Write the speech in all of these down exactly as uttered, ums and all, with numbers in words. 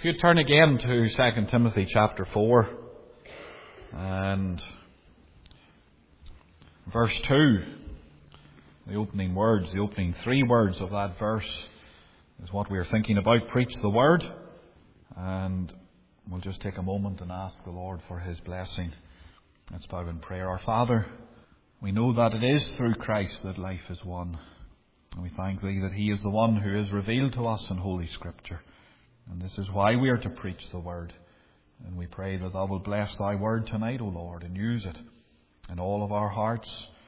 If you turn again to Second Timothy chapter four and verse two, the opening words, the opening three words of that verse is what we are thinking about. Preach the word. And we'll just take a moment and ask the Lord for His blessing. Let's bow in prayer. Our Father, we know that it is through Christ that life is won. And we thank Thee that He is the one who is revealed to us in Holy Scripture. And this is why we are to preach the word. And we pray that Thou will bless Thy word tonight, O Lord, and use it in all of our hearts,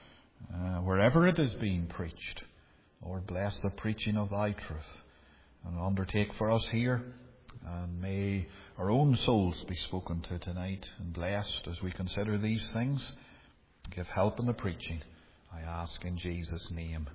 uh, wherever it is being preached. Lord, bless the preaching of Thy truth and undertake for us here. And may our own souls be spoken to tonight and blessed as we consider these things. Give help in the preaching, I ask in Jesus' name.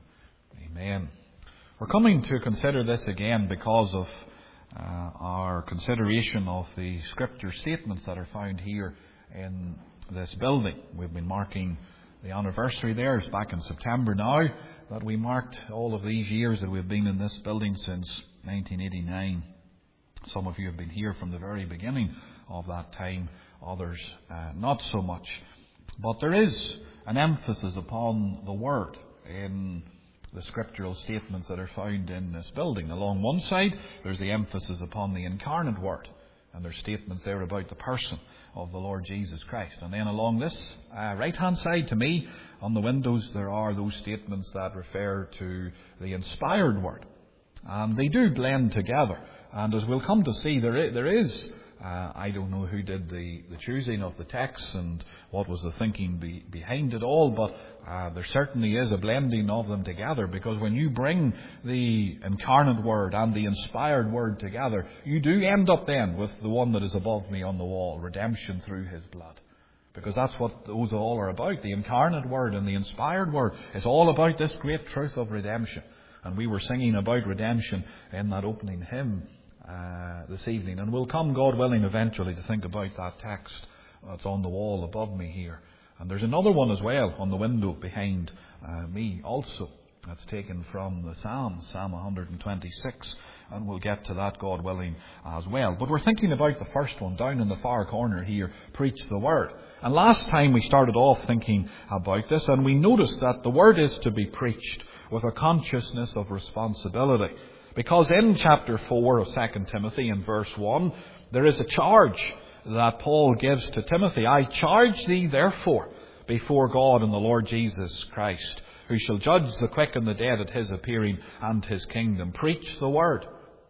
Amen. We're coming to consider this again because of uh, our consideration of the scripture statements that are found here in this building. We've been marking the anniversary there. It's back in September now that we marked all of these years that we've been in this building since nineteen eighty-nine. Some of you have been here from the very beginning of that time, others uh, not so much. But there is an emphasis upon the word in the scriptural statements that are found in this building. Along one side, there's the emphasis upon the incarnate word, and there's statements there about the person of the Lord Jesus Christ. And then along this uh, right-hand side to me, on the windows, there are those statements that refer to the inspired word. And they do blend together. And as we'll come to see, there is, there is uh, I don't know who did the, the choosing of the texts and what was the thinking be, behind it all, but uh, there certainly is a blending of them together, because when you bring the incarnate word and the inspired word together, you do end up then with the one that is above me on the wall, redemption through His blood. Because that's what those all are about. The incarnate word and the inspired word is all about this great truth of redemption. And we were singing about redemption in that opening hymn uh, this evening. And we'll come, God willing, eventually to think about that text that's on the wall above me here. And there's another one as well on the window behind uh, me also. That's taken from the Psalm, Psalm one twenty-six. And we'll get to that, God willing, as well. But we're thinking about the first one down in the far corner here, preach the word. And last time we started off thinking about this, and we noticed that the word is to be preached with a consciousness of responsibility. Because in chapter four of Second Timothy, in verse one, there is a charge that Paul gives to Timothy. I charge thee, therefore, before God and the Lord Jesus Christ, who shall judge the quick and the dead at His appearing and His kingdom. Preach the word.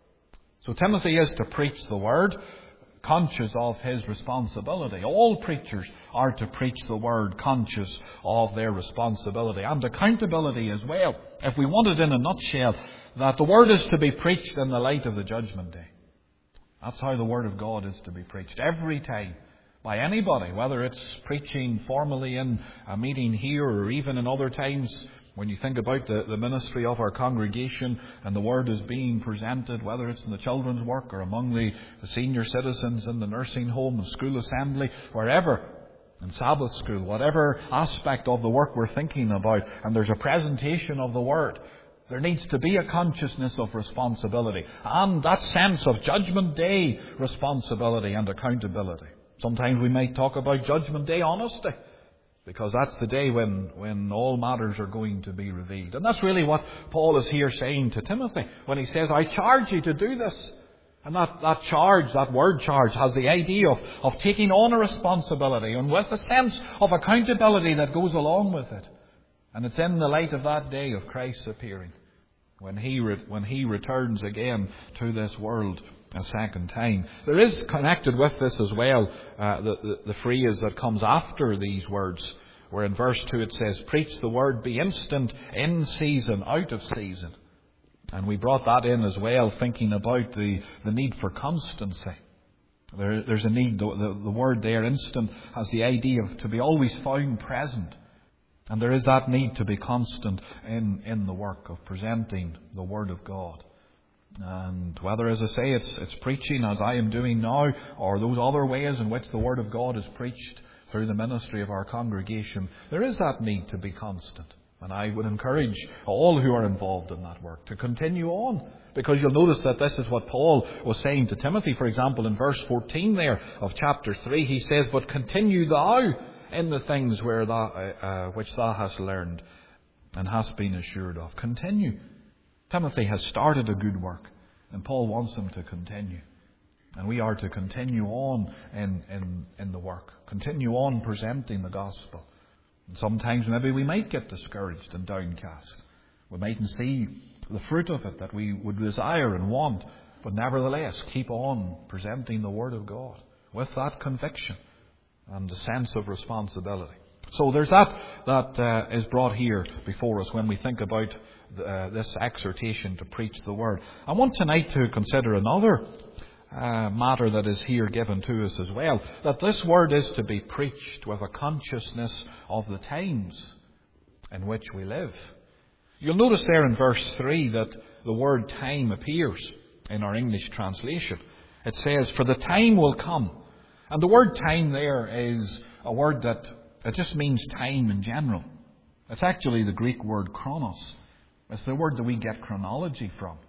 So Timothy is to preach the word, conscious of his responsibility. All preachers are to preach the word, conscious of their responsibility and accountability as well. If we want it in a nutshell, that the word is to be preached in the light of the judgment day. That's how the word of God is to be preached every time, by anybody, whether it's preaching formally in a meeting here or even in other times. When you think about the, the ministry of our congregation and the word is being presented, whether it's in the children's work or among the, the senior citizens in the nursing home, the school assembly, wherever, in Sabbath school, whatever aspect of the work we're thinking about, and there's a presentation of the word, there needs to be a consciousness of responsibility and that sense of judgment day responsibility and accountability. Sometimes we might talk about judgment day honesty, because that's the day when, when all matters are going to be revealed. And that's really what Paul is here saying to Timothy when he says, I charge you to do this. And that, that charge, that word charge, has the idea of, of taking on a responsibility and with a sense of accountability that goes along with it. And it's in the light of that day of Christ's appearing, when he, re- when he returns again to this world a second time. There is connected with this as well uh, the, the, the phrase that comes after these words, where in verse two it says, preach the word, be instant, in season, out of season. And we brought that in as well, thinking about the, the need for constancy. There, there's a need, the, the, the word there, instant, has the idea of to be always found present. And there is that need to be constant in, in the work of presenting the Word of God. And whether, as I say, it's, it's preaching as I am doing now, or those other ways in which the Word of God is preached through the ministry of our congregation, there is that need to be constant. And I would encourage all who are involved in that work to continue on. Because you'll notice that this is what Paul was saying to Timothy. For example, in verse fourteen there of chapter three, he says, "But continue thou in the things where thou, uh, which thou hast learned and hast been assured of." Continue. Timothy has started a good work, and Paul wants him to continue. And we are to continue on in, in, in the work. Continue on presenting the gospel. And sometimes maybe we might get discouraged and downcast. We mightn't see the fruit of it that we would desire and want. But nevertheless, keep on presenting the Word of God with that conviction and a sense of responsibility. So there's that that uh, is brought here before us when we think about uh, this exhortation to preach the Word. I want tonight to consider another uh, matter that is here given to us as well. That this Word is to be preached with a consciousness of the times in which we live. You'll notice there in verse three that the word time appears in our English translation. It says, "For the time will come." And the word time there is a word that it just means time in general. It's actually the Greek word chronos. It's the word that we get chronology from.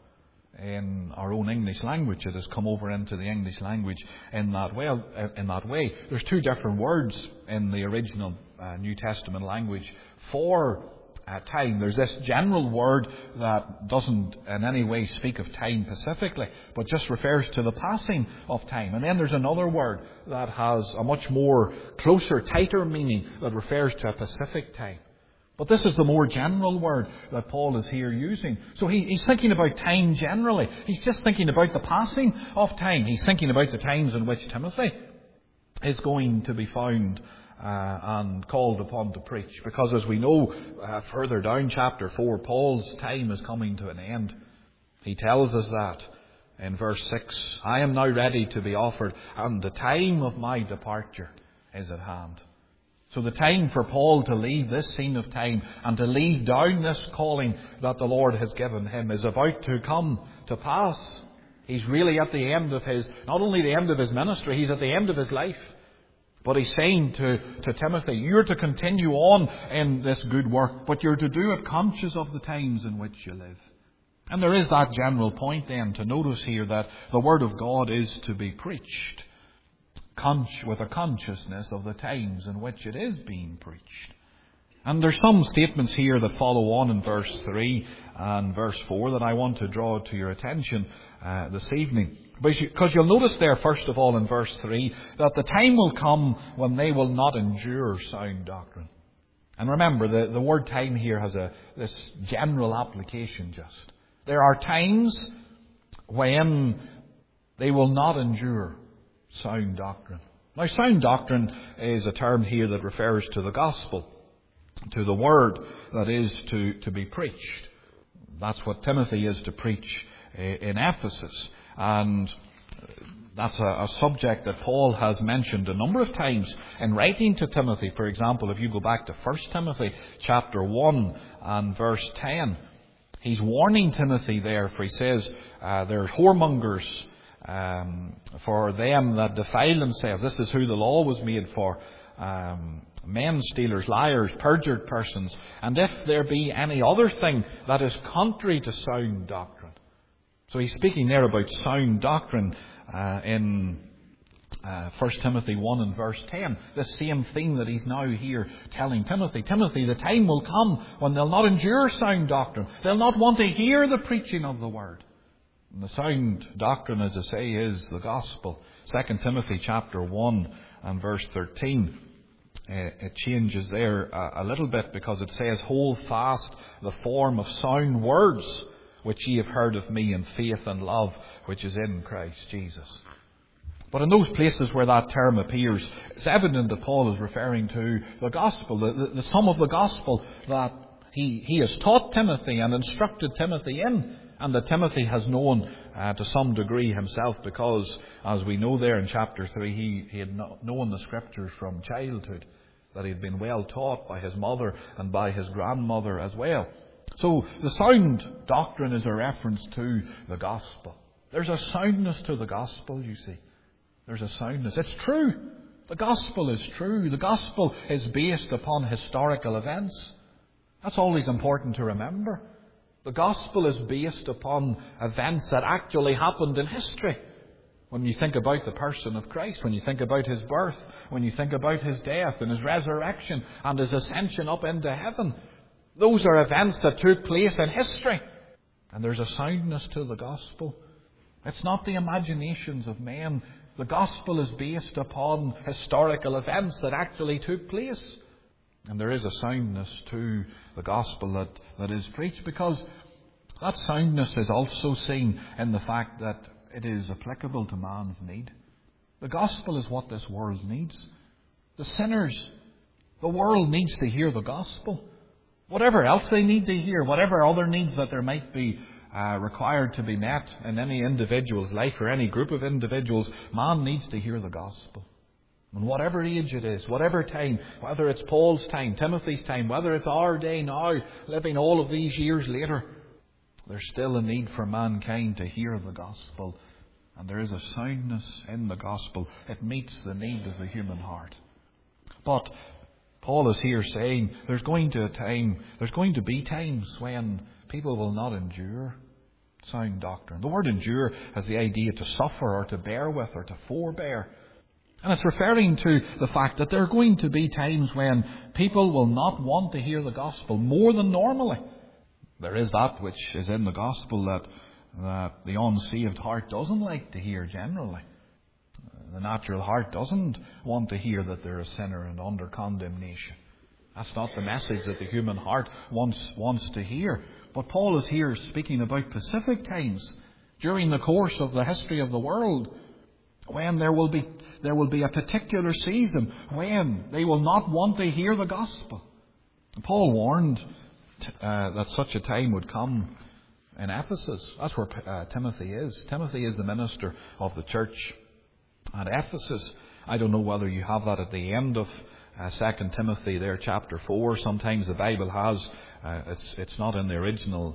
In our own English language, it has come over into the English language in that way. In that way. There's two different words in the original uh, New Testament language for uh, time. There's this general word that doesn't in any way speak of time specifically, but just refers to the passing of time. And then there's another word that has a much more closer, tighter meaning that refers to a specific time. But this is the more general word that Paul is here using. So he, he's thinking about time generally. He's just thinking about the passing of time. He's thinking about the times in which Timothy is going to be found uh, and called upon to preach. Because as we know, uh, further down chapter four, Paul's time is coming to an end. He tells us that in verse six, "I am now ready to be offered, and the time of my departure is at hand." So the time for Paul to leave this scene of time and to lead down this calling that the Lord has given him is about to come to pass. He's really at the end of his, not only the end of his ministry, he's at the end of his life. But he's saying to, to Timothy, you're to continue on in this good work, but you're to do it conscious of the times in which you live. And there is that general point then to notice here that the Word of God is to be preached with a consciousness of the times in which it is being preached. And there's some statements here that follow on in verse three and verse four that I want to draw to your attention uh, this evening. Because you'll notice there, first of all, in verse three, that the time will come when they will not endure sound doctrine. And remember, the, the word time here has a this general application just. There are times when they will not endure sound doctrine. Now, sound doctrine is a term here that refers to the gospel, to the word that is to, to be preached. That's what Timothy is to preach in Ephesus. And that's a, a subject that Paul has mentioned a number of times in writing to Timothy. For example, if you go back to First Timothy chapter one and verse ten, he's warning Timothy there, for he says, uh, there's whoremongers, Um, for them that defile themselves. This is who the law was made for. Um, men stealers, liars, perjured persons. And if there be any other thing that is contrary to sound doctrine. So he's speaking there about sound doctrine uh, in uh, First Timothy one and verse ten. The same thing that he's now here telling Timothy. Timothy, the time will come when they'll not endure sound doctrine. They'll not want to hear the preaching of the word. And the sound doctrine, as I say, is the gospel. Second Timothy chapter one and verse thirteen. Uh, it changes there a, a little bit because it says, "Hold fast the form of sound words which ye have heard of me in faith and love which is in Christ Jesus." But in those places where that term appears, it's evident that Paul is referring to the gospel, the, the, the sum of the gospel that he, he has taught Timothy and instructed Timothy in. And that Timothy has known uh, to some degree himself, because, as we know there in chapter three, he, he had known the Scriptures from childhood, that he had been well taught by his mother and by his grandmother as well. So the sound doctrine is a reference to the gospel. There's a soundness to the gospel, you see. There's a soundness. It's true. The gospel is true. The gospel is based upon historical events. That's always important to remember. The gospel is based upon events that actually happened in history. When you think about the person of Christ, when you think about His birth, when you think about His death and His resurrection and His ascension up into heaven, those are events that took place in history. And there's a soundness to the gospel. It's not the imaginations of men. The gospel is based upon historical events that actually took place. And there is a soundness to the gospel that, that is preached, because that soundness is also seen in the fact that it is applicable to man's need. The gospel is what this world needs. The sinners, the world needs to hear the gospel. Whatever else they need to hear, whatever other needs that there might be uh, required to be met in any individual's life or any group of individuals, man needs to hear the gospel. And whatever age it is, whatever time, whether it's Paul's time, Timothy's time, whether it's our day now, living all of these years later, there's still a need for mankind to hear the gospel. And there is a soundness in the gospel. It meets the need of the human heart. But Paul is here saying there's going to a time, there's going to be times when people will not endure sound doctrine. The word endure has the idea to suffer or to bear with or to forbear. And it's referring to the fact that there are going to be times when people will not want to hear the gospel more than normally. There is that which is in the gospel that, that the unsaved heart doesn't like to hear generally. The natural heart doesn't want to hear that they're a sinner and under condemnation. That's not the message that the human heart wants, wants to hear. But Paul is here speaking about specific times during the course of the history of the world when there will be there will be a particular season when they will not want to hear the gospel. Paul warned uh, that such a time would come in Ephesus. That's where uh, Timothy is. Timothy is the minister of the church at Ephesus. I don't know whether you have that at the end of uh, Second Timothy there, chapter four. Sometimes the Bible has. Uh, it's it's not in the original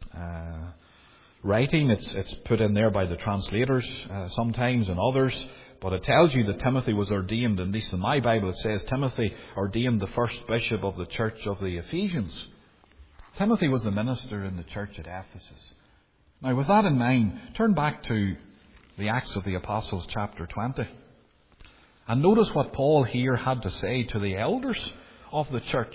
uh, writing. It's it's put in there by the translators uh, sometimes and others. But it tells you that Timothy was ordained, at least in my Bible it says Timothy ordained the first bishop of the church of the Ephesians. Timothy was the minister in the church at Ephesus. Now with that in mind, turn back to the Acts of the Apostles chapter twenty. And notice what Paul here had to say to the elders of the church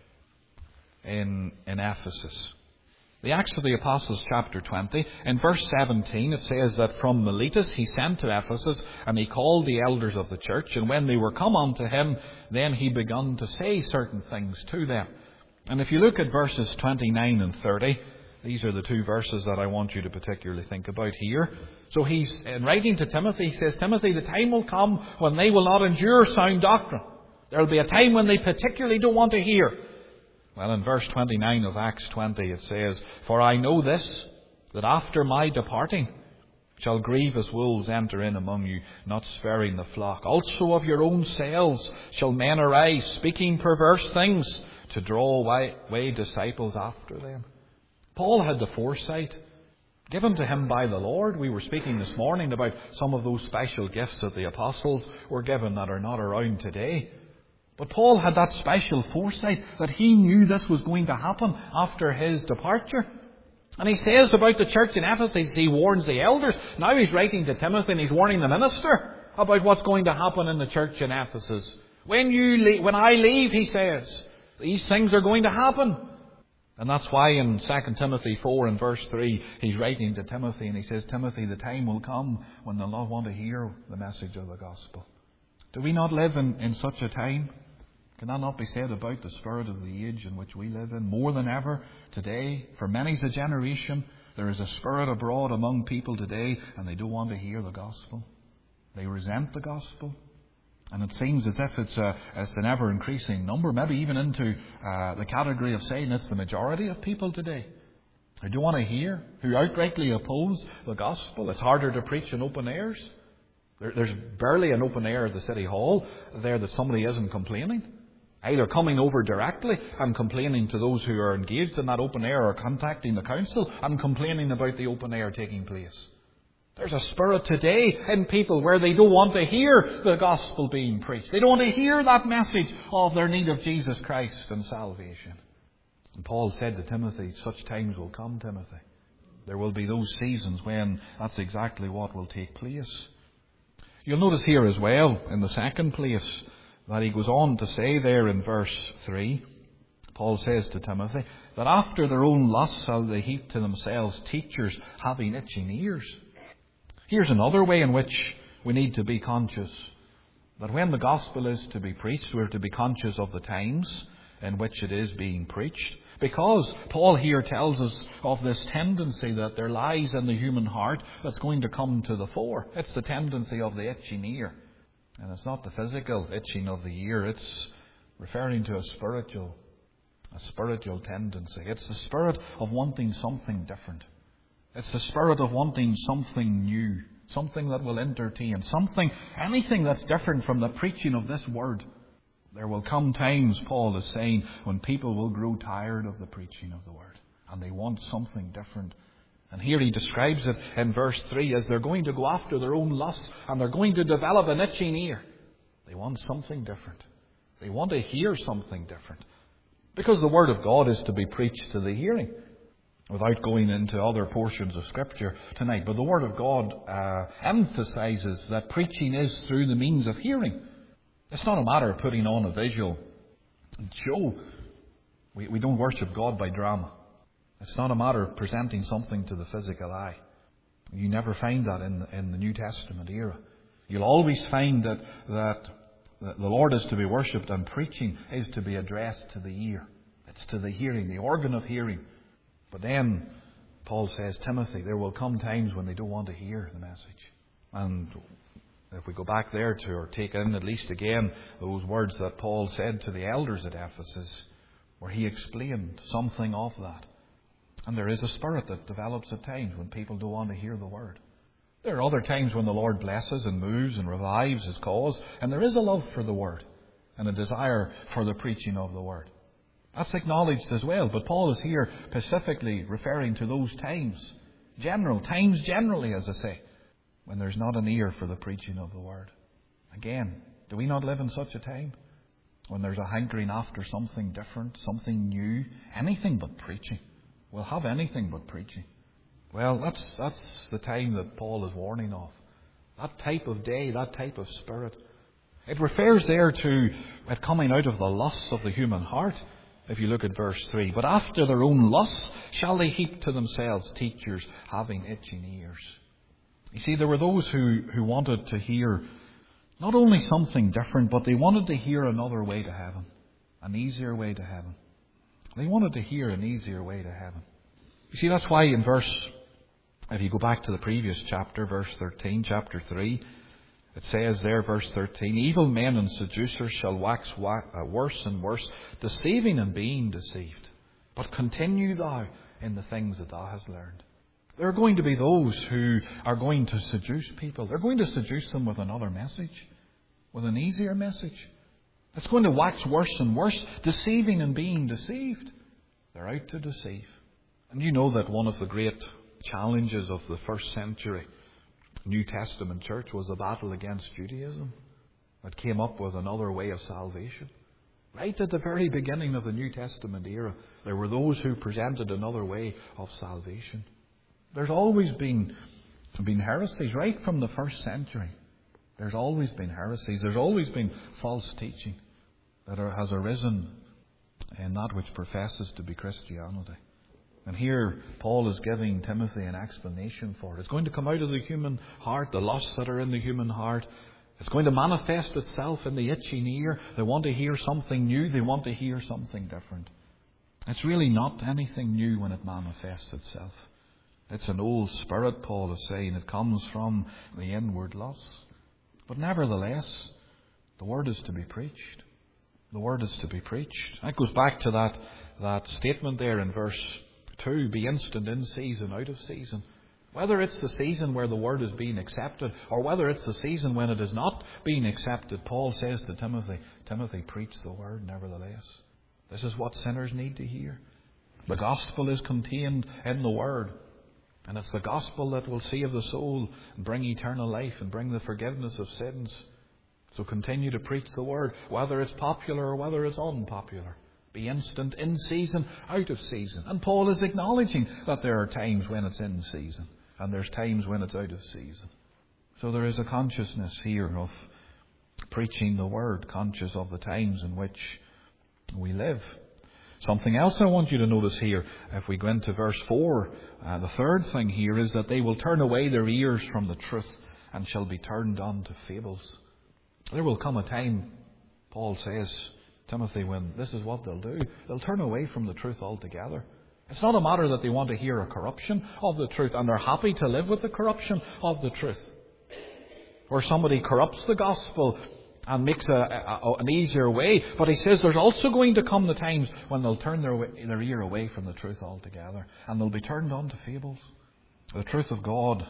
in, in Ephesus. The Acts of the Apostles chapter twenty, in verse seventeen, it says that from Miletus he sent to Ephesus, and he called the elders of the church, and when they were come unto him, then he begun to say certain things to them. And if you look at verses twenty-nine and thirty, these are the two verses that I want you to particularly think about here. So he's, in writing to Timothy, he says, Timothy, the time will come when they will not endure sound doctrine. There will be a time when they particularly don't want to hear. Well, in verse twenty-nine of Acts twenty it says, For I know this, that after my departing shall grievous wolves enter in among you, not sparing the flock. Also of your own selves shall men arise, speaking perverse things, to draw away, away disciples after them. Paul had the foresight given to him by the Lord. We were speaking this morning about some of those special gifts that the apostles were given that are not around today. But Paul had that special foresight that he knew this was going to happen after his departure. And he says about the church in Ephesus, he warns the elders. Now he's writing to Timothy and he's warning the minister about what's going to happen in the church in Ephesus. When you leave, when I leave, he says, these things are going to happen. And that's why in Second Timothy four and verse three, he's writing to Timothy and he says, Timothy, the time will come when they'll not want to hear the message of the gospel. Do we not live in, in such a time? Can that not be said about the spirit of the age in which we live in? More than ever today, for many's a generation, there is a spirit abroad among people today and they don't want to hear the gospel. They resent the gospel. And it seems as if it's, a, it's an ever-increasing number, maybe even into uh, the category of saying it's the majority of people today who don't want to hear, who outrightly oppose the gospel. It's harder to preach in open airs. There, there's barely an open air at the City Hall there that somebody isn't complaining. Either coming over directly and complaining to those who are engaged in that open air or contacting the council and complaining about the open air taking place. There's a spirit today in people where they don't want to hear the gospel being preached. They don't want to hear that message of their need of Jesus Christ and salvation. And Paul said to Timothy, such times will come, Timothy. There will be those seasons when that's exactly what will take place. You'll notice here as well, in the second place, that he goes on to say there in verse three, Paul says to Timothy, that after their own lusts shall they heap to themselves teachers having itching ears. Here's another way in which we need to be conscious that when the gospel is to be preached, we're to be conscious of the times in which it is being preached. Because Paul here tells us of this tendency that there lies in the human heart that's going to come to the fore. It's the tendency of the itching ear. And it's not the physical itching of the ear. It's referring to a spiritual, a spiritual tendency. It's the spirit of wanting something different. It's the spirit of wanting something new. Something that will entertain. Something, anything that's different from the preaching of this word. There will come times, Paul is saying, when people will grow tired of the preaching of the word. And they want something different. And here he describes it in verse three as they're going to go after their own lusts. And they're going to develop an itching ear. They want something different. They want to hear something different. Because the word of God is to be preached to the hearing. Without going into other portions of Scripture tonight. But the word of God uh, emphasizes that preaching is through the means of hearing. It's not a matter of putting on a visual show. We, we don't worship God by drama. It's not a matter of presenting something to the physical eye. You never find that in the, in the New Testament era. You'll always find that, that the Lord is to be worshipped and preaching is to be addressed to the ear. It's to the hearing, the organ of hearing. But then, Paul says, Timothy, there will come times when they don't want to hear the message. And if we go back there to, or take in at least again, those words that Paul said to the elders at Ephesus, where he explained something of that. And there is a spirit that develops at times when people don't want to hear the word. There are other times when the Lord blesses and moves and revives His cause, and there is a love for the word and a desire for the preaching of the word. That's acknowledged as well, but Paul is here specifically referring to those times, general, times generally, as I say, when there's not an ear for the preaching of the word. Again, do we not live in such a time? When there's a hankering after something different, something new, anything but preaching. We'll have anything but preaching. Well, that's that's the time that Paul is warning of. That type of day, that type of spirit. It refers there to it coming out of the lusts of the human heart. If you look at verse three, but after their own lusts shall they heap to themselves teachers having itching ears. You see, there were those who, who wanted to hear not only something different, but they wanted to hear another way to heaven. An easier way to heaven. They wanted to hear an easier way to heaven. You see, that's why in verse, if you go back to the previous chapter, verse thirteen, chapter three, it says there, verse thirteen, evil men and seducers shall wax worse and worse, deceiving and being deceived. But continue thou in the things that thou hast learned. There are going to be those who are going to seduce people. They're going to seduce them with another message, with an easier message. It's going to wax worse and worse, deceiving and being deceived. They're out to deceive. And you know that one of the great challenges of the first century New Testament church was the battle against Judaism that came up with another way of salvation. Right at the very beginning of the New Testament era, there were those who presented another way of salvation. There's always been, been heresies right from the first century. There's always been heresies. There's always been false teaching that are, has arisen in that which professes to be Christianity. And here Paul is giving Timothy an explanation for it. It's going to come out of the human heart, the lusts that are in the human heart. It's going to manifest itself in the itching ear. They want to hear something new. They want to hear something different. It's really not anything new when it manifests itself. It's an old spirit, Paul is saying. It comes from the inward lusts. But nevertheless, the word is to be preached. The word is to be preached. That goes back to that, that statement there in verse two. Be instant in season, out of season. Whether it's the season where the word is being accepted or whether it's the season when it is not being accepted, Paul says to Timothy, Timothy, preach the word nevertheless. This is what sinners need to hear. The gospel is contained in the word. And it's the gospel that will save the soul and bring eternal life and bring the forgiveness of sins. So continue to preach the word, whether it's popular or whether it's unpopular. Be instant in season, out of season. And Paul is acknowledging that there are times when it's in season and there's times when it's out of season. So there is a consciousness here of preaching the word, conscious of the times in which we live. Something else I want you to notice here, if we go into verse four, uh, the third thing here is that they will turn away their ears from the truth and shall be turned on to fables. There will come a time, Paul says, Timothy, when this is what they'll do. They'll turn away from the truth altogether. It's not a matter that they want to hear a corruption of the truth and they're happy to live with the corruption of the truth. Or somebody corrupts the gospel and makes a, a, an easier way. But he says there's also going to come the times when they'll turn their, their ear away from the truth altogether. And they'll be turned on to fables. The truth of God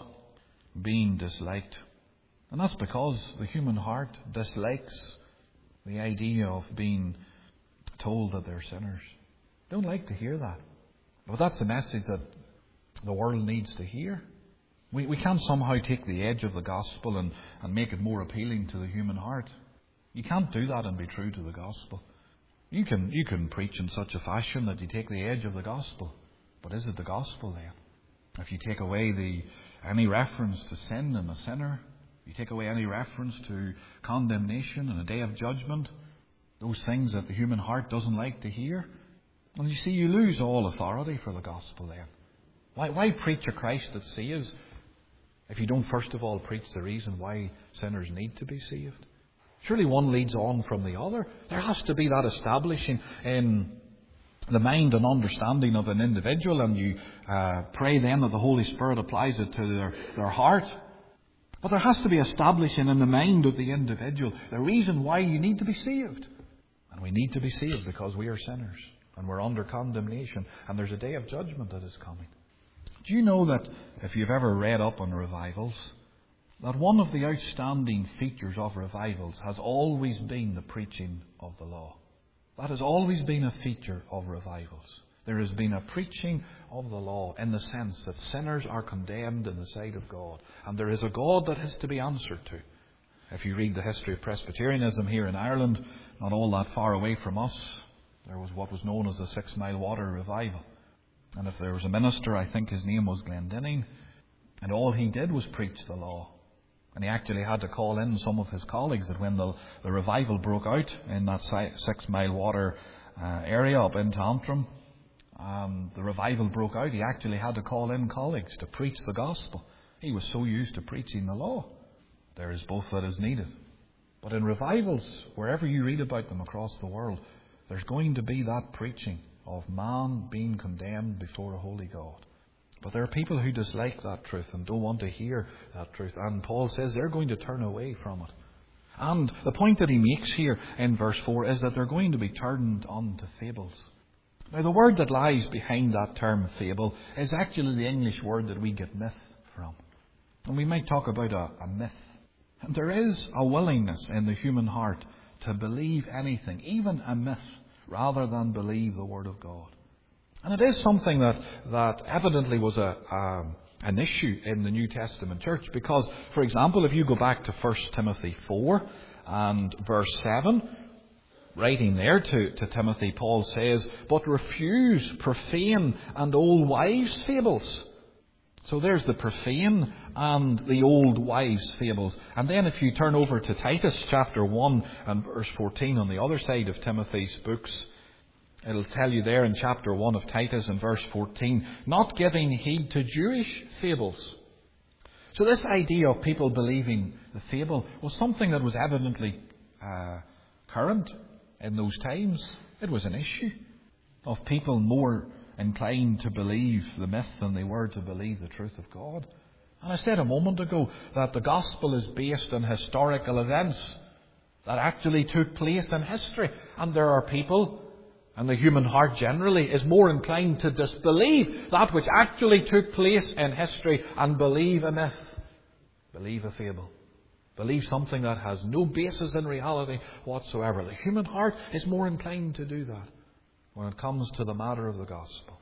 being disliked. And that's because the human heart dislikes the idea of being told that they're sinners. They don't like to hear that. But that's the message that the world needs to hear. We, we can't somehow take the edge of the gospel and, and make it more appealing to the human heart. You can't do that and be true to the gospel. You can, you can preach in such a fashion that you take the edge of the gospel. But is it the gospel then? If you take away the any reference to sin and a sinner, you take away any reference to condemnation and a day of judgment, those things that the human heart doesn't like to hear, and you see, you lose all authority for the gospel then. Why, why preach a Christ that saves if you don't first of all preach the reason why sinners need to be saved? Surely one leads on from the other. There has to be that establishing in the mind and understanding of an individual, and you uh, pray then that the Holy Spirit applies it to their, their heart. But there has to be establishing in the mind of the individual the reason why you need to be saved. And we need to be saved because we are sinners and we're under condemnation and there's a day of judgment that is coming. Do you know that if you've ever read up on revivals, that one of the outstanding features of revivals has always been the preaching of the law? That has always been a feature of revivals. There has been a preaching of the law in the sense that sinners are condemned in the sight of God. And there is a God that has to be answered to. If you read the history of Presbyterianism here in Ireland, not all that far away from us, there was what was known as the Six Mile Water Revival. And if there was a minister, I think his name was Glendinning, and all he did was preach the law. And he actually had to call in some of his colleagues that when the, the revival broke out in that Six Mile Water uh, area up in Antrim, Um, the revival broke out, he actually had to call in colleagues to preach the gospel. He was so used to preaching the law. There is both that is needed. But in revivals, wherever you read about them across the world, there's going to be that preaching of man being condemned before a holy God. But there are people who dislike that truth and don't want to hear that truth. And Paul says they're going to turn away from it. And the point that he makes here in verse four is that they're going to be turned on to fables. Now, the word that lies behind that term fable is actually the English word that we get myth from. And we might talk about a, a myth. And there is a willingness in the human heart to believe anything, even a myth, rather than believe the Word of God. And it is something that, that evidently was a, a, an issue in the New Testament church. Because, for example, if you go back to First Timothy four and verse seven, writing there to, to Timothy, Paul says, "But refuse profane and old wives' fables." So there's the profane and the old wives' fables. And then if you turn over to Titus chapter one and verse fourteen on the other side of Timothy's books, it'll tell you there in chapter one of Titus and verse fourteen, "Not giving heed to Jewish fables." So this idea of people believing the fable was something that was evidently uh, current in those times. It was an issue of people more inclined to believe the myth than they were to believe the truth of God. And I said a moment ago that the gospel is based on historical events that actually took place in history. And there are people, and the human heart generally is more inclined to disbelieve that which actually took place in history and believe a myth, believe a fable. Believe something that has no basis in reality whatsoever. The human heart is more inclined to do that when it comes to the matter of the gospel.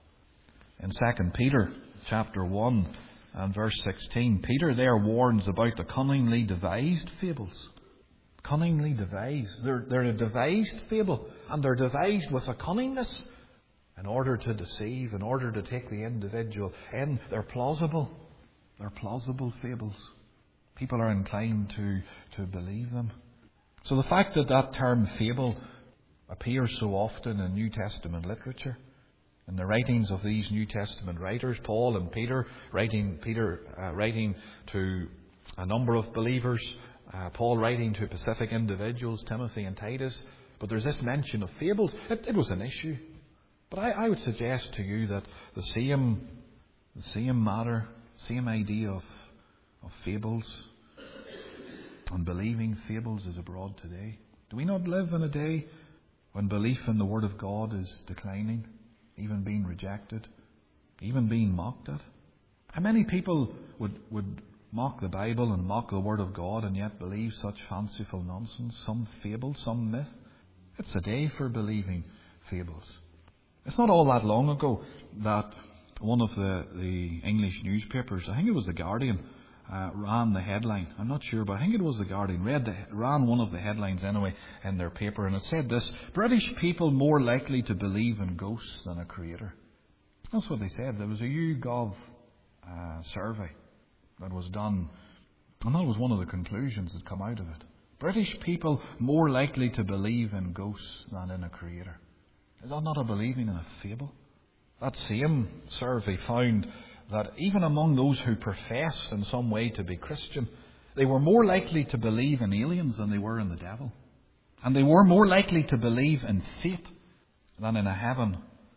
In Second Peter chapter one and verse sixteen, Peter there warns about the cunningly devised fables. Cunningly devised. They're, they're a devised fable, and they're devised with a cunningness in order to deceive, in order to take the individual in. They're plausible. They're plausible fables. People are inclined to, to believe them. So the fact that that term fable appears so often in New Testament literature, in the writings of these New Testament writers, Paul and Peter, writing Peter uh, writing to a number of believers, uh, Paul writing to specific individuals, Timothy and Titus, but there's this mention of fables. It, it was an issue. But I, I would suggest to you that the same, the same matter, same idea of, of fables and believing fables is abroad today. Do we not live in a day when belief in the Word of God is declining, even being rejected, even being mocked at? How many people would, would mock the Bible and mock the Word of God and yet believe such fanciful nonsense, some fable, some myth? It's a day for believing fables. It's not all that long ago that one of the, the English newspapers, I think it was The Guardian, uh, ran the headline. I'm not sure, but I think it was The Guardian. Read the, ran one of the headlines anyway in their paper, and it said this: British people more likely to believe in ghosts than a creator. That's what they said. There was a YouGov uh, survey that was done, and that was one of the conclusions that come out of it. British people more likely to believe in ghosts than in a creator. Is that not a believing in a fable? That same survey found that even among those who professed in some way to be Christian, they were more likely to believe in aliens than they were in the devil. And they were more likely to believe in fate than in a heaven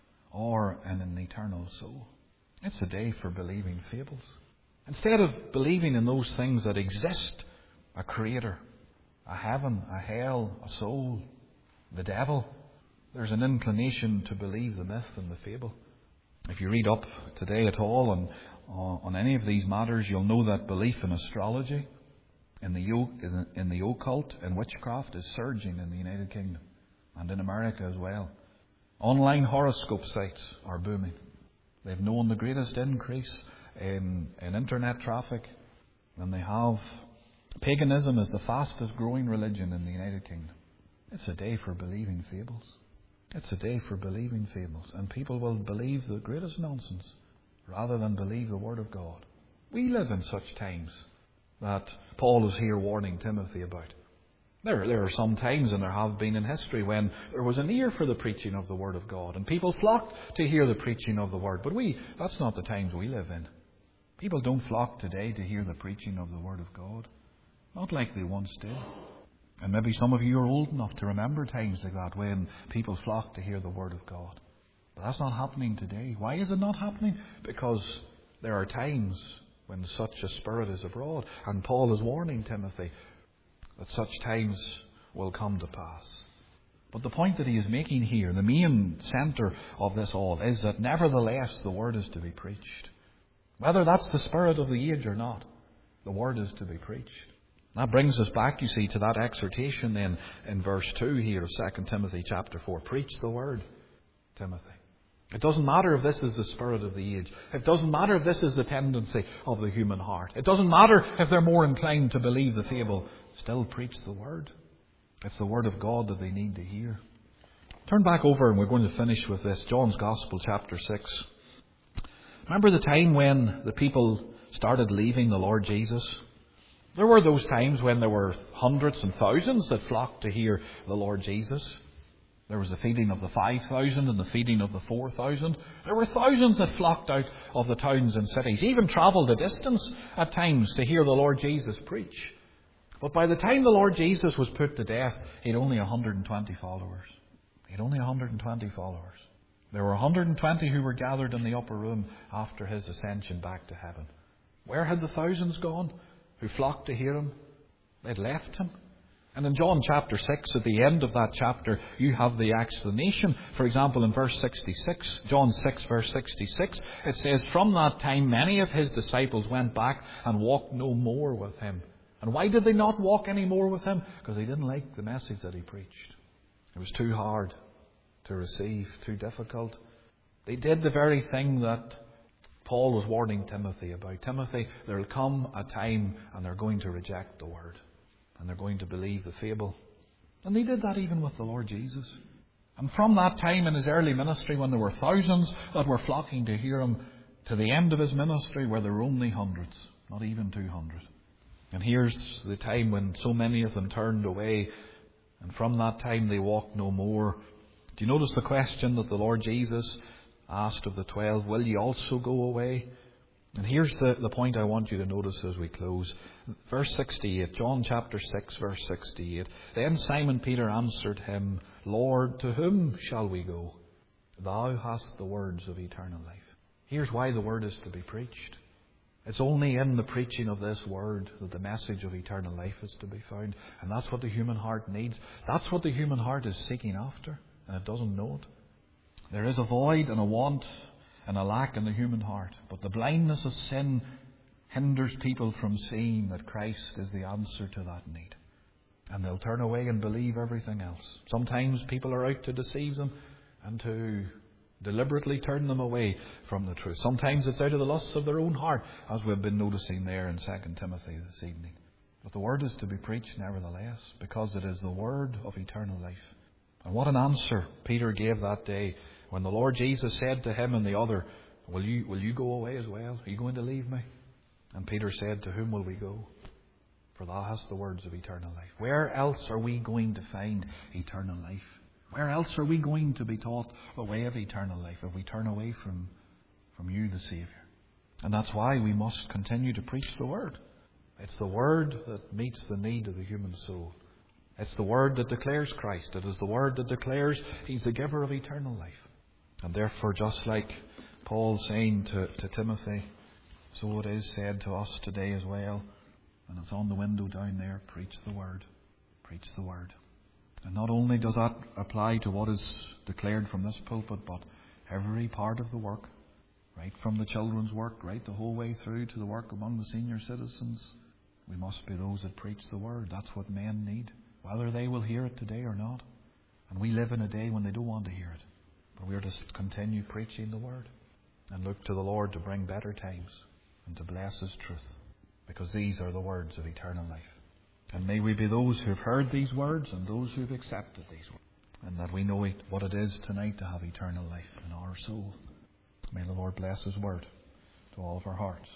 or in an eternal soul. It's a day for believing fables. Instead of believing in those things that exist, a creator, a heaven, a hell, a soul, the devil, there's an inclination to believe the myth and the fable. If you read up today at all on, on any of these matters, you'll know that belief in astrology, in the, in the occult, and witchcraft is surging in the United Kingdom and in America as well. Online horoscope sites are booming. They've known the greatest increase in, in internet traffic than they have. Paganism is the fastest growing religion in the United Kingdom. It's a day for believing fables. It's a day for believing fables. And people will believe the greatest nonsense rather than believe the Word of God. We live in such times that Paul is here warning Timothy about. There, there are some times, and there have been in history, when there was an ear for the preaching of the Word of God, and people flocked to hear the preaching of the Word. But we, that's not the times we live in. People don't flock today to hear the preaching of the Word of God. Not like they once did. And maybe some of you are old enough to remember times like that when people flocked to hear the Word of God. But that's not happening today. Why is it not happening? Because there are times when such a spirit is abroad. And Paul is warning Timothy that such times will come to pass. But the point that he is making here, the main centre of this all, is that nevertheless the Word is to be preached. Whether that's the spirit of the age or not, the Word is to be preached. That brings us back, you see, to that exhortation then in verse two here of Second Timothy chapter four. Preach the Word, Timothy. It doesn't matter if this is the spirit of the age. It doesn't matter if this is the tendency of the human heart. It doesn't matter if they're more inclined to believe the fable. Still preach the Word. It's the Word of God that they need to hear. Turn back over and we're going to finish with this. John's Gospel chapter six. Remember the time when the people started leaving the Lord Jesus? There were those times when there were hundreds and thousands that flocked to hear the Lord Jesus. There was the feeding of the five thousand and the feeding of the four thousand. There were thousands that flocked out of the towns and cities, even travelled a distance at times to hear the Lord Jesus preach. But by the time the Lord Jesus was put to death, he had only one hundred twenty followers. He had only one hundred twenty followers. There were one hundred twenty who were gathered in the upper room after his ascension back to heaven. Where had the thousands gone who flocked to hear him? They'd left him. And in John chapter six, at the end of that chapter, you have the explanation. For example, in verse sixty-six, John six verse sixty-six, it says, "From that time many of his disciples went back and walked no more with him." And why did they not walk any more with him? Because they didn't like the message that he preached. It was too hard to receive, too difficult. They did the very thing that Paul was warning Timothy about. Timothy, there will come a time and they're going to reject the Word. And they're going to believe the fable. And they did that even with the Lord Jesus. And from that time in his early ministry, when there were thousands that were flocking to hear him, to the end of his ministry where there were only hundreds, not even two hundred. And here's the time when so many of them turned away, and from that time they walked no more. Do you notice the question that the Lord Jesus asked of the twelve? Will ye also go away? And here's the, the point I want you to notice as we close. Verse sixty-eight, John chapter six, verse sixty-eight. Then Simon Peter answered him, Lord, to whom shall we go? Thou hast the words of eternal life. Here's why the word is to be preached. It's only in the preaching of this word that the message of eternal life is to be found. And that's what the human heart needs. That's what the human heart is seeking after, and it doesn't know it. There is a void and a want and a lack in the human heart. But the blindness of sin hinders people from seeing that Christ is the answer to that need. And they'll turn away and believe everything else. Sometimes people are out to deceive them and to deliberately turn them away from the truth. Sometimes it's out of the lusts of their own heart, as we've been noticing there in Second Timothy this evening. But the word is to be preached nevertheless, because it is the word of eternal life. And what an answer Peter gave that day when the Lord Jesus said to him and the other, Will you, will you go away as well? Are you going to leave me? And Peter said, To whom will we go? For thou hast the words of eternal life. Where else are we going to find eternal life? Where else are we going to be taught the way of eternal life if we turn away from, from you, the Saviour? And that's why we must continue to preach the word. It's the word that meets the need of the human soul. It's the word that declares Christ. It is the word that declares He's the giver of eternal life. And therefore, just like Paul saying to, to Timothy, so it is said to us today as well. And it's on the window down there, preach the word. Preach the word. And not only does that apply to what is declared from this pulpit, but every part of the work, right from the children's work, right the whole way through to the work among the senior citizens. We must be those that preach the word. That's what men need, whether they will hear it today or not. And we live in a day when they don't want to hear it. But we are to continue preaching the word and look to the Lord to bring better times and to bless His truth, because these are the words of eternal life. And may we be those who have heard these words and those who have accepted these words, and that we know what it is tonight to have eternal life in our soul. May the Lord bless His word to all of our hearts.